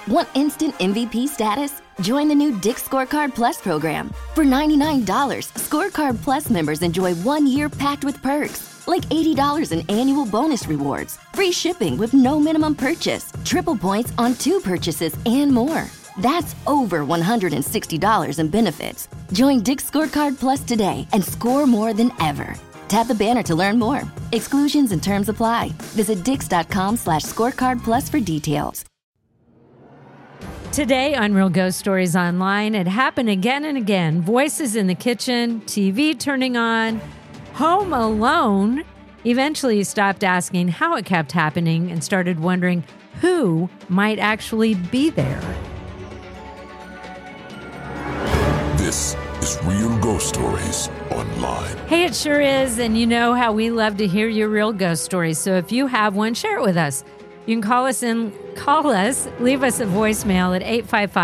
Want instant MVP status? Join the new Dick's Scorecard Plus program. For $99, Scorecard Plus members enjoy 1 year packed with perks, like $80 in annual bonus rewards, free shipping with no minimum purchase, triple points on 2 purchases, and more. That's over $160 in benefits. Join Dick's Scorecard Plus today and score more than ever. Tap the banner to learn more. Exclusions and terms apply. Visit dix.com/scorecard plus for details. Today on Real Ghost Stories Online, it happened again and again. Voices in the kitchen, TV turning on, home alone. Eventually, you stopped asking how it kept happening and started wondering who might actually be there. This is Real Ghost Stories Online. Hey, it sure is, and you know how we love to hear your real ghost stories. So if you have one, share it with us. You can call us, leave us a voicemail at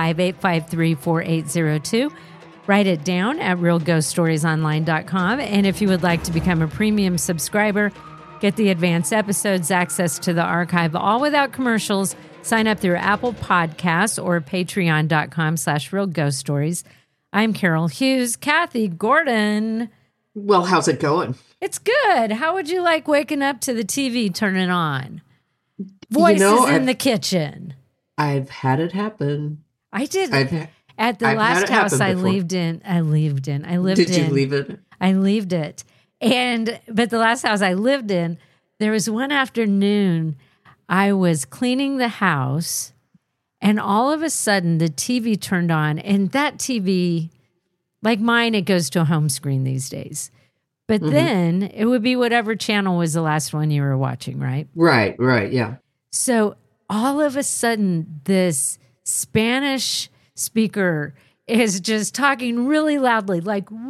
855-853-4802. Write it down at realghoststoriesonline.com. And if you would like to become a premium subscriber, get the advanced episodes, access to the archive, all without commercials, sign up through Apple Podcasts or patreon.com/realghoststories. I'm Carol Hughes. Kathy Gordon. Well, how's it going? It's good. How would you like waking up to the TV turning on? Voices in the kitchen. I've had it happen. I did. At the last house I lived in. Did you leave it? I lived it. But the last house I lived in, there was one afternoon I was cleaning the house and all of a sudden the TV turned on, and that TV, like mine, it goes to a home screen these days. But then it would be whatever channel was the last one you were watching, right? Right, yeah. So all of a sudden, this Spanish speaker is just talking really loudly from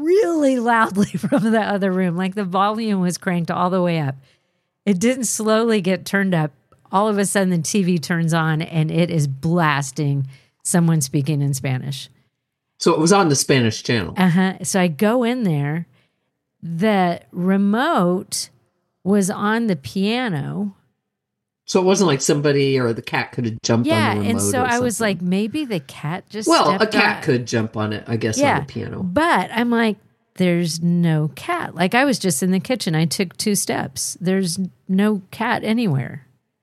the other room. Like the volume was cranked all the way up. It didn't slowly get turned up. All of a sudden, the TV turns on and it is blasting someone speaking in Spanish. So it was on the Spanish channel. So I go in there. The remote was on the piano. So it wasn't like somebody or the cat could have jumped on the remote. And so I was like, maybe the cat just a cat could jump on it, I guess, on the piano. But I'm like, there's no cat. Like I was just in the kitchen. I took 2 steps. There's no cat anywhere.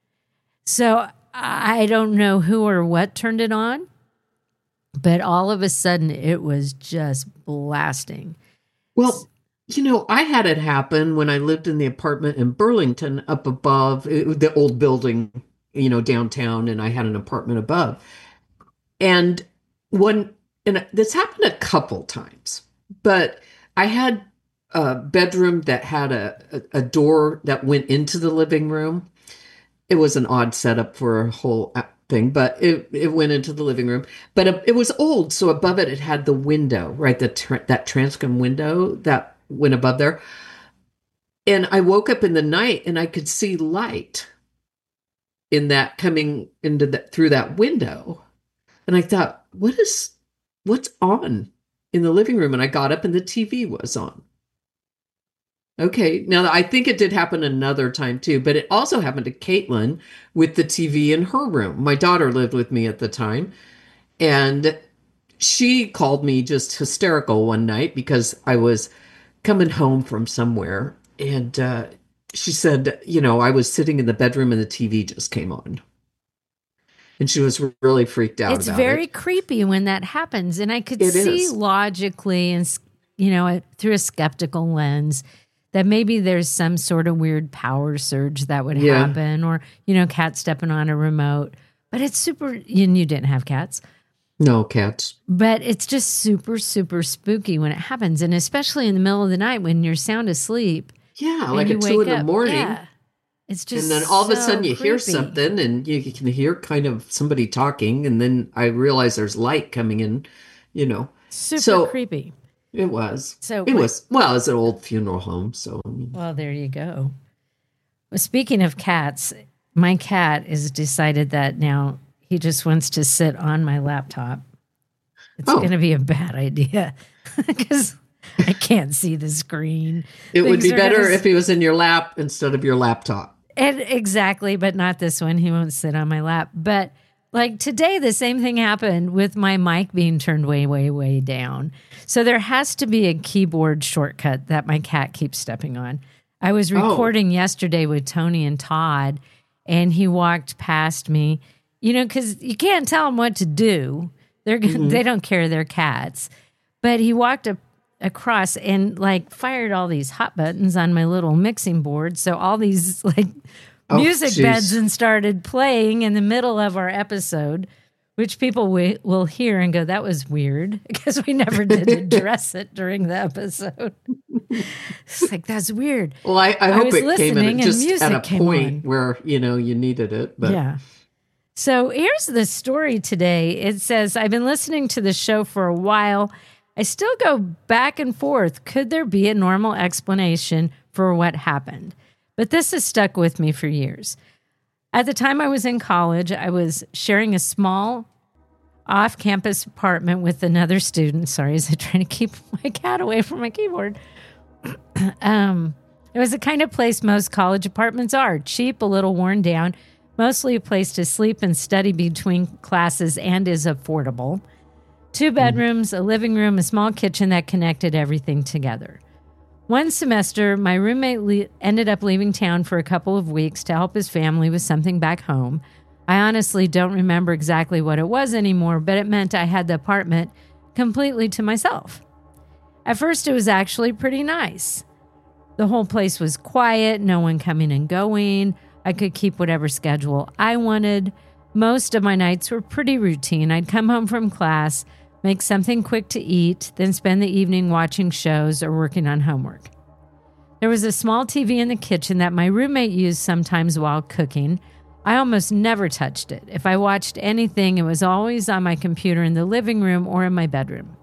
So I don't know who or what turned it on, but all of a sudden it was just blasting. Well, I had it happen when I lived in the apartment in Burlington up above the old building, downtown, and I had an apartment above. And this happened a couple times, but I had a bedroom that had a door that went into the living room. It was an odd setup for a whole thing, but it went into the living room. But it was old, so above it had the window, right? That transom window that went above there. And I woke up in the night and I could see light in that coming through that window. And I thought, what's on in the living room? And I got up and the TV was on. Okay. Now I think it did happen another time too, but it also happened to Caitlin with the TV in her room. My daughter lived with me at the time, and she called me just hysterical one night because I was coming home from somewhere, and she said, I was sitting in the bedroom and the TV just came on. And she was really freaked out about it. It's very creepy when that happens. And I could see logically and, through a skeptical lens that maybe there's some sort of weird power surge that would happen, or, cat stepping on a remote. But it's super, and you didn't have cats. No cats. But it's just super, super spooky when it happens. And especially in the middle of the night when you're sound asleep. Yeah, like at 2 a.m. Yeah. It's just, and then all of a sudden you creepy. hear something and you can hear kind of somebody talking. And then I realize there's light coming in, Super creepy. It was. So it was an old funeral home. So, well, there you go. Well, speaking of cats, my cat has decided that now he just wants to sit on my laptop. It's going to be a bad idea because I can't see the screen. It would be better if he was in your lap instead of your laptop. Exactly, but not this one. He won't sit on my lap. But Like today, the same thing happened with my mic being turned way, way, way down. So there has to be a keyboard shortcut that my cat keeps stepping on. I was recording yesterday with Tony and Todd, and he walked past me, because you can't tell them what to do. They don't care, they're cats. But he walked across and fired all these hot buttons on my little mixing board. So all these music beds and started playing in the middle of our episode, which people will hear and go, that was weird, because we never did address it during the episode. It's that's weird. Well, I hope it came in just at a point where, you needed it. But. Yeah. So here's the story today. It says, I've been listening to the show for a while. I still go back and forth. Could there be a normal explanation for what happened? But this has stuck with me for years. At the time I was in college, I was sharing a small off-campus apartment with another student. Sorry, as I try to keep my cat away from my keyboard. It was the kind of place most college apartments are. Cheap, a little worn down, mostly a place to sleep and study between classes, and is affordable. 2 bedrooms, a living room, a small kitchen that connected everything together. One semester, my roommate ended up leaving town for a couple of weeks to help his family with something back home. I honestly don't remember exactly what it was anymore, but it meant I had the apartment completely to myself. At first, it was actually pretty nice. The whole place was quiet, no one coming and going. I could keep whatever schedule I wanted. Most of my nights were pretty routine. I'd come home from class, make something quick to eat, then spend the evening watching shows or working on homework. There was a small TV in the kitchen that my roommate used sometimes while cooking. I almost never touched it. If I watched anything, it was always on my computer in the living room or in my bedroom.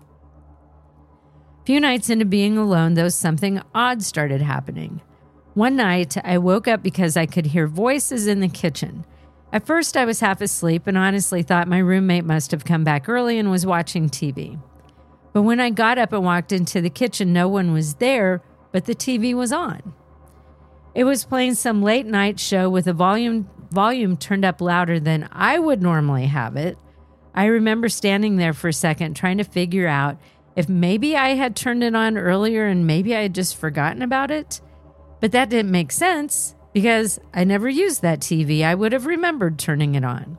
A few nights into being alone, though, something odd started happening. One night, I woke up because I could hear voices in the kitchen. At first, I was half asleep and honestly thought my roommate must have come back early and was watching TV. But when I got up and walked into the kitchen, no one was there, but the TV was on. It was playing some late night show with the volume turned up louder than I would normally have it. I remember standing there for a second trying to figure out if maybe I had turned it on earlier and maybe I had just forgotten about it. But that didn't make sense because I never used that TV. I would have remembered turning it on.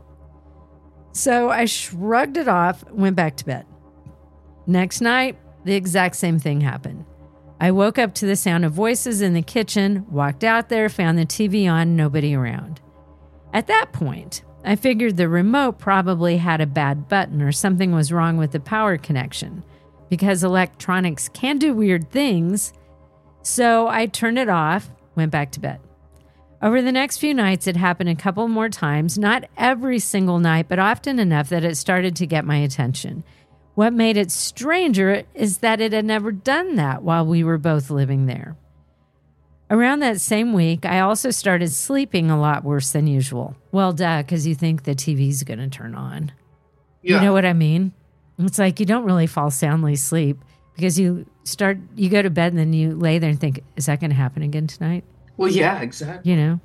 So I shrugged it off, went back to bed. Next night, the exact same thing happened. I woke up to the sound of voices in the kitchen, walked out there, found the TV on, nobody around. At that point, I figured the remote probably had a bad button or something was wrong with the power connection because electronics can do weird things. So I turned it off, went back to bed. Over the next few nights, it happened a couple more times, not every single night, but often enough that it started to get my attention. What made it stranger is that it had never done that while we were both living there. Around that same week, I also started sleeping a lot worse than usual. Well, duh, because you think the TV's going to turn on. Yeah. You know what I mean? It's like you don't really fall soundly asleep because you go to bed and then you lay there and think, is that going to happen again tonight? Well, yeah, exactly. You know?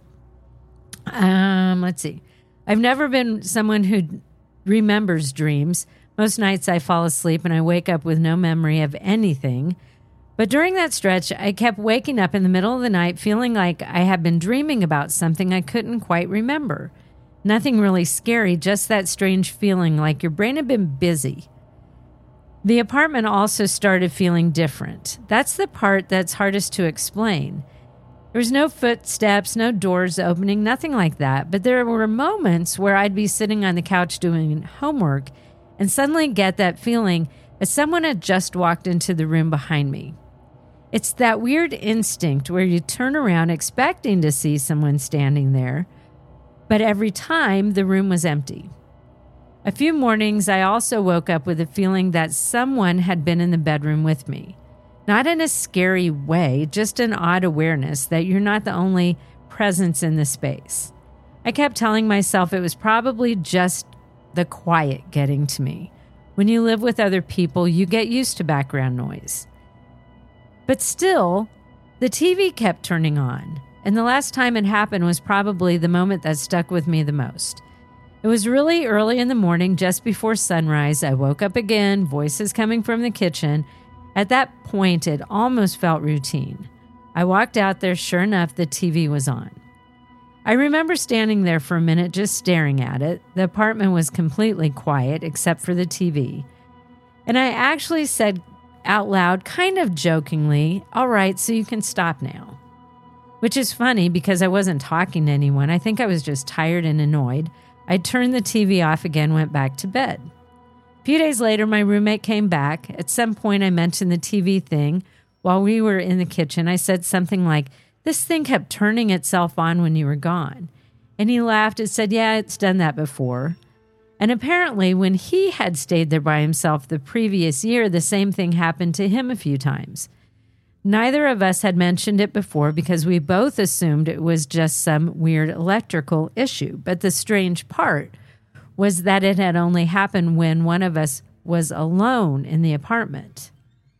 Let's see. I've never been someone who remembers dreams. Most nights I fall asleep and I wake up with no memory of anything. But during that stretch, I kept waking up in the middle of the night feeling like I had been dreaming about something I couldn't quite remember. Nothing really scary, just that strange feeling like your brain had been busy. The apartment also started feeling different. That's the part that's hardest to explain. There was no footsteps, no doors opening, nothing like that. But there were moments where I'd be sitting on the couch doing homework and suddenly get that feeling as someone had just walked into the room behind me. It's that weird instinct where you turn around expecting to see someone standing there, but every time the room was empty. A few mornings, I also woke up with a feeling that someone had been in the bedroom with me. Not in a scary way, just an odd awareness that you're not the only presence in the space. I kept telling myself it was probably just the quiet getting to me. When you live with other people, you get used to background noise. But still, the TV kept turning on, and the last time it happened was probably the moment that stuck with me the most. It was really early in the morning, just before sunrise. I woke up again, voices coming from the kitchen. At that point, it almost felt routine. I walked out there. Sure enough, the TV was on. I remember standing there for a minute just staring at it. The apartment was completely quiet except for the TV. And I actually said out loud, kind of jokingly, "All right, so you can stop now." Which is funny because I wasn't talking to anyone. I think I was just tired and annoyed. I turned the TV off again, went back to bed. A few days later, my roommate came back. At some point, I mentioned the TV thing. While we were in the kitchen, I said something like, "This thing kept turning itself on when you were gone." And he laughed and said, "Yeah, it's done that before." And apparently, when he had stayed there by himself the previous year, the same thing happened to him a few times. Neither of us had mentioned it before because we both assumed it was just some weird electrical issue. But the strange part was that it had only happened when one of us was alone in the apartment.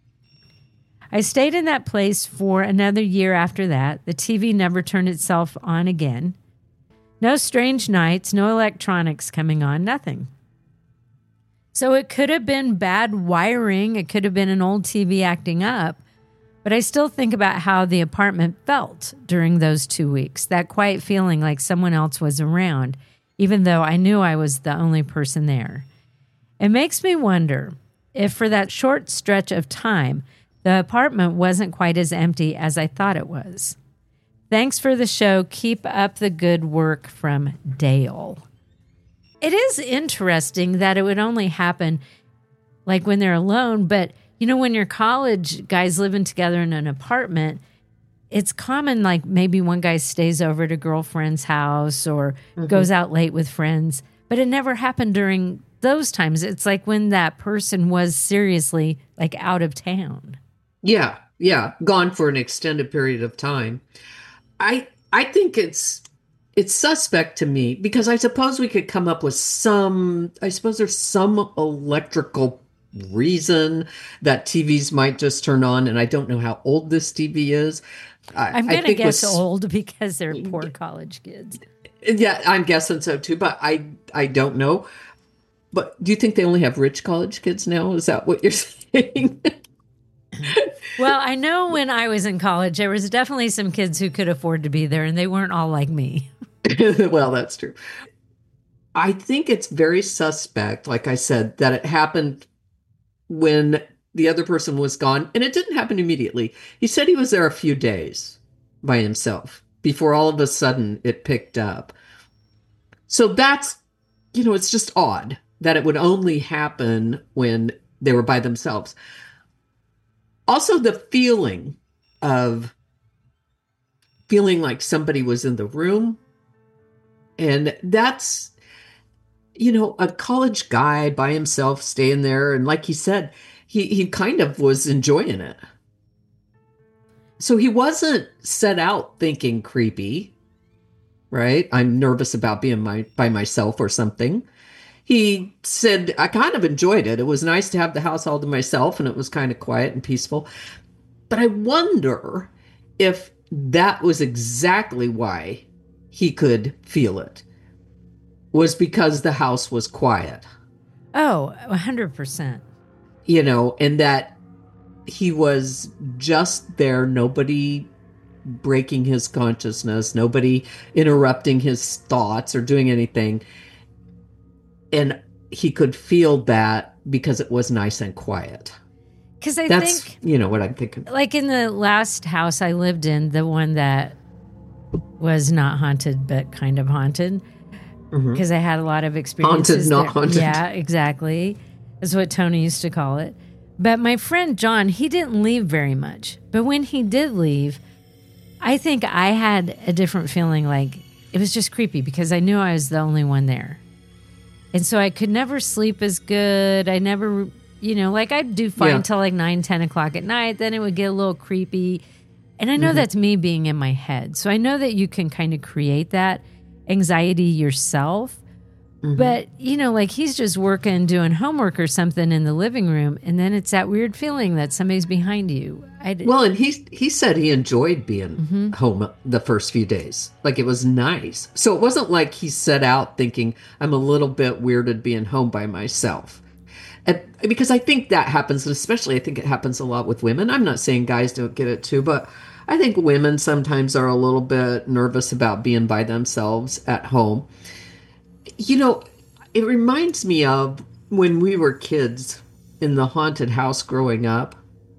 I stayed in that place for another year after that. The TV never turned itself on again. No strange nights, no electronics coming on, nothing. So it could have been bad wiring. It could have been an old TV acting up. But I still think about how the apartment felt during those 2 weeks, that quiet feeling like someone else was around, even though I knew I was the only person there. It makes me wonder if for that short stretch of time, the apartment wasn't quite as empty as I thought it was. Thanks for the show. Keep up the good work, from Dale. It is interesting that it would only happen like when they're alone, but you know, when you're college guys living together in an apartment, it's common, like maybe one guy stays over at a girlfriend's house or goes out late with friends, but it never happened during those times. It's like when that person was seriously like out of town. Yeah, gone for an extended period of time. I think it's suspect to me because I suppose we could come up with there's some electrical reason that TVs might just turn on, and I don't know how old this TV is. I'm going to guess old because they're poor college kids. Yeah, I'm guessing so too, but I don't know. But do you think they only have rich college kids now? Is that what you're saying? Well, I know when I was in college, there was definitely some kids who could afford to be there, and they weren't all like me. Well, that's true. I think it's very suspect, like I said, that it happened when the other person was gone, and it didn't happen immediately. He said he was there a few days by himself before all of a sudden it picked up. So that's, it's just odd that it would only happen when they were by themselves. Also, the feeling like somebody was in the room. And that's, a college guy by himself staying there. And like he said, he kind of was enjoying it. So he wasn't set out thinking creepy, right? I'm nervous about being by myself or something. He said, I kind of enjoyed it. It was nice to have the house all to myself, and it was kind of quiet and peaceful. But I wonder if that was exactly why he could feel it, was because the house was quiet. Oh, 100%. And that he was just there, nobody breaking his consciousness, nobody interrupting his thoughts or doing anything. And he could feel that because it was nice and quiet. Because I think, what I'm thinking. Like in the last house I lived in, the one that was not haunted, but kind of haunted, because I had a lot of experiences. Haunted, not haunted. Yeah, exactly. That's what Tony used to call it. But my friend John, he didn't leave very much. But when he did leave, I think I had a different feeling. Like it was just creepy because I knew I was the only one there. And so I could never sleep as good. I never, I'd do fine till like 9, 10 o'clock at night. Then it would get a little creepy. And I know that's me being in my head. So I know that you can kind of create that anxiety yourself. But, like he's just working, doing homework or something in the living room. And then it's that weird feeling that somebody's behind you. Well, and he said he enjoyed being home the first few days. Like, it was nice. So it wasn't like he set out thinking, I'm a little bit weirded being home by myself. Because I think that happens, and especially I think it happens a lot with women. I'm not saying guys don't get it too, but I think women sometimes are a little bit nervous about being by themselves at home. You know, it reminds me of when we were kids in the haunted house growing up.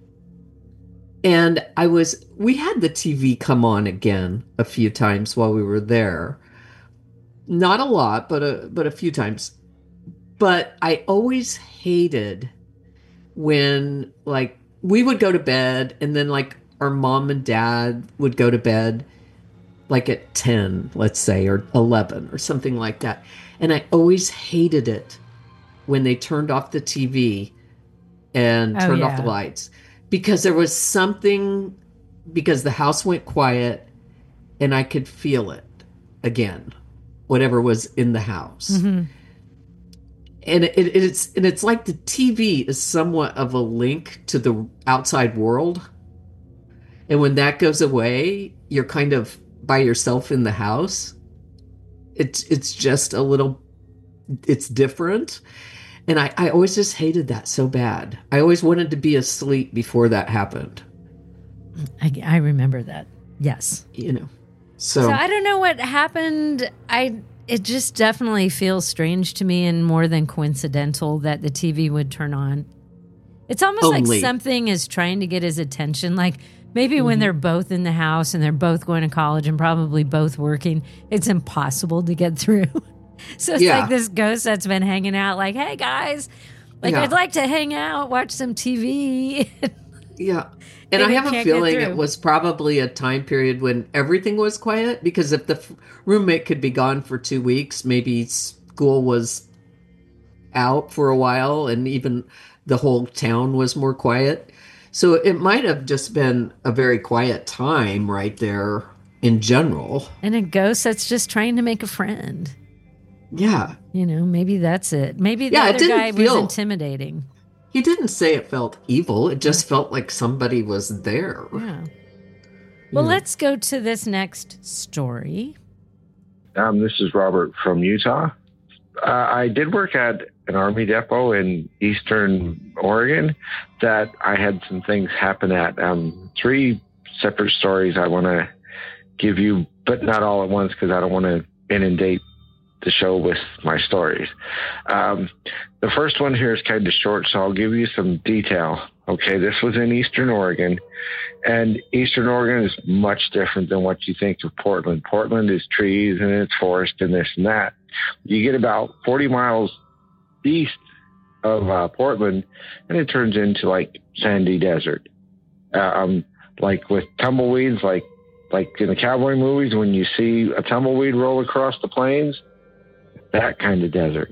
And we had the TV come on again a few times while we were there. Not a lot, but a few times. But I always hated when, like, we would go to bed and then, like, our mom and dad would go to bed, like, at 10, let's say, or 11 or something like that. And I always hated it when they turned off the TV and turned off the lights. Because there was something, because the house went quiet and I could feel it again, whatever was in the house. Mm-hmm. And it's like the TV is somewhat of a link to the outside world. And when that goes away, you're kind of by yourself in the house. It's just a little, it's different. And I always just hated that so bad. I always wanted to be asleep before that happened. I remember that. Yes. You know. So I don't know what happened. It just definitely feels strange to me and more than coincidental that the TV would turn on. It's almost like something is trying to get his attention. Like maybe when they're both in the house and they're both going to college and probably both working, it's impossible to get through. So it's like this ghost that's been hanging out like, hey, guys, like I'd like to hang out, watch some TV. Yeah. And I have a feeling it was probably a time period when everything was quiet, because if the roommate could be gone for 2 weeks, maybe school was out for a while and even the whole town was more quiet. So it might have just been a very quiet time right there in general. And a ghost that's just trying to make a friend. Yeah. You know, maybe that's it. Maybe the other guy was intimidating. He didn't say it felt evil. It just felt like somebody was there. Yeah. Well, let's go to this next story. This is Robert from Utah. I did work at an Army depot in Eastern Oregon that I had some things happen at. 3 separate stories I want to give you, but not all at once because I don't want to inundate the show with my stories. The first one here is kind of short, so I'll give you some detail. Okay, this was in Eastern Oregon, and Eastern Oregon is much different than what you think of Portland. Portland is trees and it's forest and this and that. You get about 40 miles east of Portland, and it turns into like sandy desert. Like with tumbleweeds, like in the cowboy movies, when you see a tumbleweed roll across the plains, that kind of desert.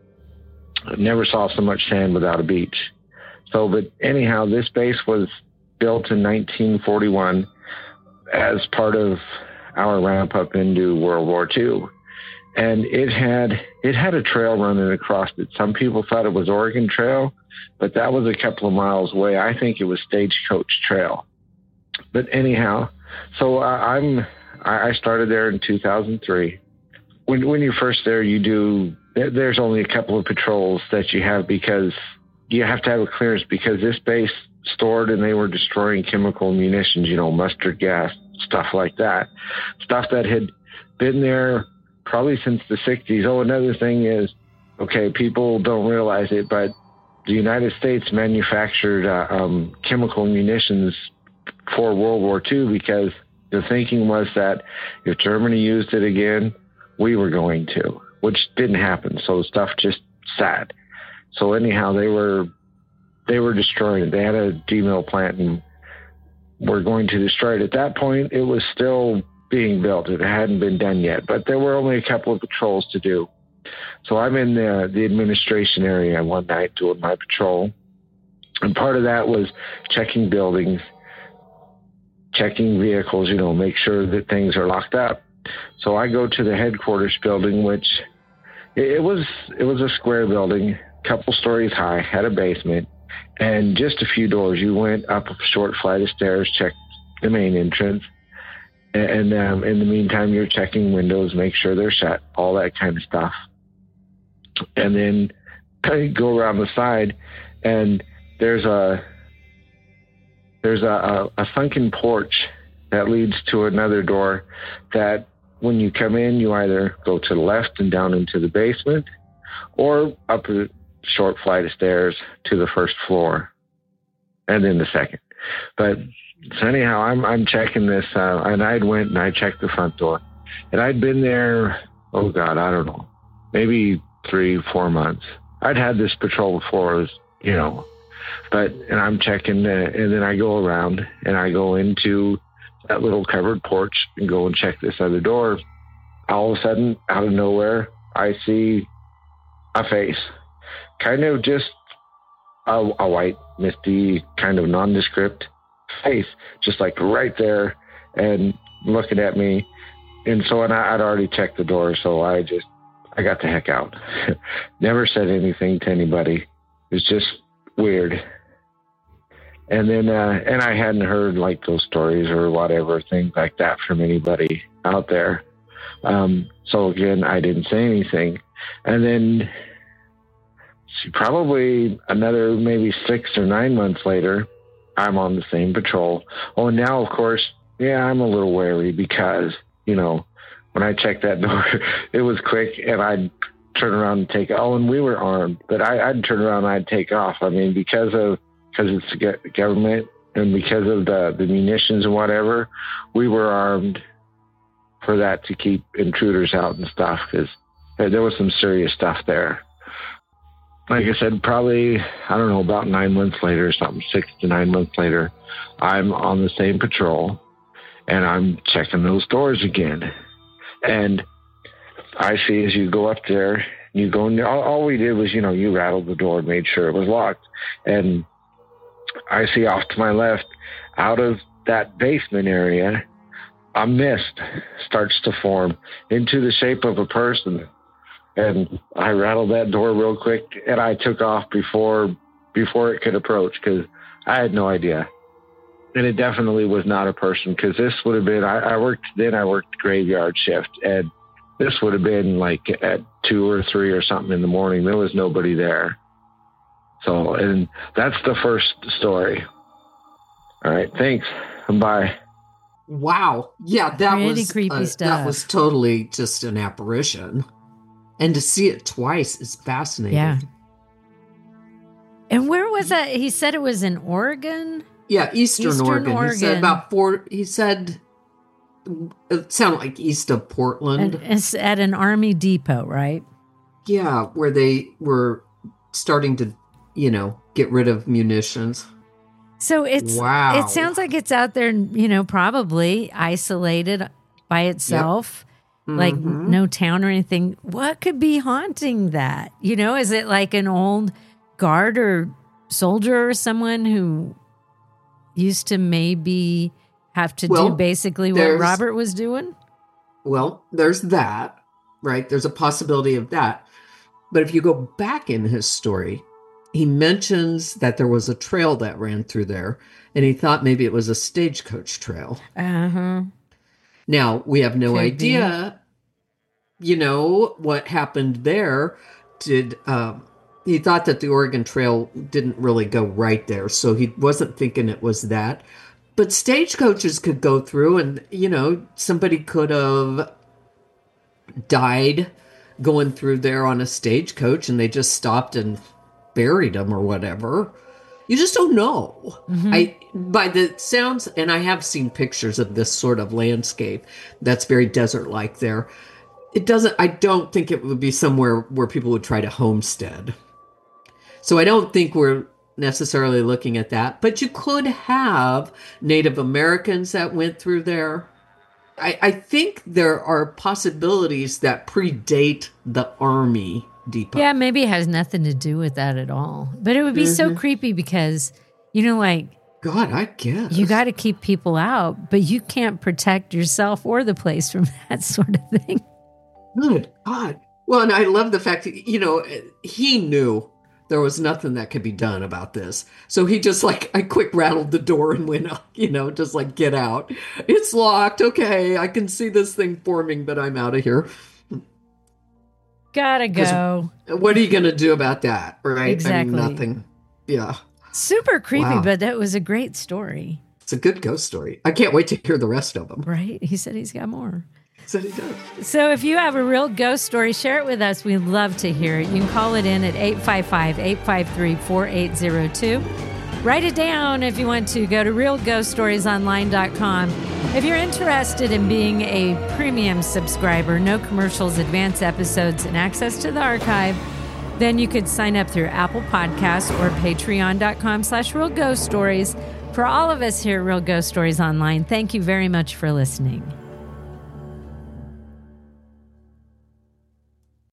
I never saw so much sand without a beach. So, but anyhow, this base was built in 1941 as part of our ramp up into World War II. And it had a trail running across it. Some people thought it was Oregon Trail, but that was a couple of miles away. I think it was Stagecoach Trail. But anyhow, so I started there in 2003. When you're first there, there's only a couple of patrols that you have because you have to have a clearance, because this base stored and they were destroying chemical munitions, mustard gas, stuff like that. Stuff that had been there probably since the 60s. Oh, another thing is, okay, people don't realize it, but the United States manufactured chemical munitions for World War II because the thinking was that if Germany used it again, we were going to, which didn't happen. So the stuff just sat. So anyhow, they were destroying it. They had a demill plant and were going to destroy it. At that point, it was still being built. It hadn't been done yet, but there were only a couple of patrols to do. So I'm in the administration area one night doing my patrol. And part of that was checking buildings, checking vehicles, make sure that things are locked up. So I go to the headquarters building, which it was a square building, couple stories high, had a basement. and just a few doors. You went up a short flight of stairs, checked the main entrance, and in the meantime, you're checking windows, make sure they're shut, all that kind of stuff. And then you go around the side, and there's a sunken porch that leads to another door that when you come in, you either go to the left and down into the basement or up a short flight of stairs to the first floor and then the second. But so anyhow, I'm checking this, and I'd went and I checked the front door, and I'd been there, oh God, I don't know, maybe 3-4 months. I'd had this patrol before, and I'm checking, and then I go around and I go into that little covered porch and go and check this other door. All of a sudden, out of nowhere, I see a face, kind of just a white, misty, kind of nondescript face, just like right there and looking at me. And so, and I'd already checked the door, so I got the heck out. Never said anything to anybody. It was just weird. And then, and I hadn't heard like those stories or whatever, things like that from anybody out there. So again, I didn't say anything. And then probably another maybe 6 or 9 months later, I'm on the same patrol. Oh, and now, of course, yeah, I'm a little wary because, when I checked that door, it was quick and I'd turn around and take, and we were armed, but I'd turn around and I'd take off. I mean, because it's government and because of the munitions and whatever, we were armed for that to keep intruders out and stuff, because there was some serious stuff there. Like I said, probably, I don't know, about 9 months later or something, 6 to 9 months later, I'm on the same patrol and I'm checking those doors again. And I see as you go up there, you go in there, all we did was, you rattled the door and made sure it was locked. And I see off to my left, out of that basement area, a mist starts to form into the shape of a person. And I rattled that door real quick and I took off before it could approach, because I had no idea. And it definitely was not a person, because this would have been, I worked graveyard shift, and this would have been like at 2 or 3 or something in the morning. There was nobody there. So, and that's the first story. All right. Thanks. Bye. Wow. Yeah. That really was creepy stuff. That was totally just an apparition. And to see it twice is fascinating. Yeah. And where was that? He said it was in Oregon? Yeah, Eastern Oregon. He said about 4, he said it sounded like east of Portland. And it's at an Army depot, right? Yeah, where they were starting to, get rid of munitions. So it sounds like it's out there, probably isolated by itself. Yep. Like no town or anything. What could be haunting that? Is it like an old guard or soldier or someone who used to maybe have to do basically what Robert was doing? Well, there's that, right? There's a possibility of that. But if you go back in his story, he mentions that there was a trail that ran through there, and he thought maybe it was a stagecoach trail. Uh-huh. Now, we have no idea, what happened there. He thought that the Oregon Trail didn't really go right there, so he wasn't thinking it was that. But stagecoaches could go through, and, somebody could have died going through there on a stagecoach, and they just stopped and buried them or whatever. You just don't know. Mm-hmm. By the sounds, and I have seen pictures of this sort of landscape that's very desert-like there. I don't think it would be somewhere where people would try to homestead. So I don't think we're necessarily looking at that, but you could have Native Americans that went through there. I think there are possibilities that predate the Army depot. Yeah, maybe it has nothing to do with that at all. But it would be so creepy because, God, I guess. You got to keep people out, but you can't protect yourself or the place from that sort of thing. Good God. Well, and I love the fact that, he knew There was nothing that could be done about this. So he just I quick rattled the door and went, just get out. It's locked. Okay, I can see this thing forming, but I'm out of here. Gotta go. What are you going to do about that? Right? Exactly. Nothing. Yeah. Super creepy, Wow. But that was a great story. It's a good ghost story. I can't wait to hear the rest of them. Right? He said he's got more. Said he does. So if you have a real ghost story, share it with us. We'd love to hear it. You can call it in at 855-853-4802. Write it down if you want to. Go to realghoststoriesonline.com. If you're interested in being a premium subscriber, no commercials, advanced episodes, and access to the archive, then you could sign up through Apple Podcasts or patreon.com/realghoststories. For all of us here at Real Ghost Stories Online, thank you very much for listening.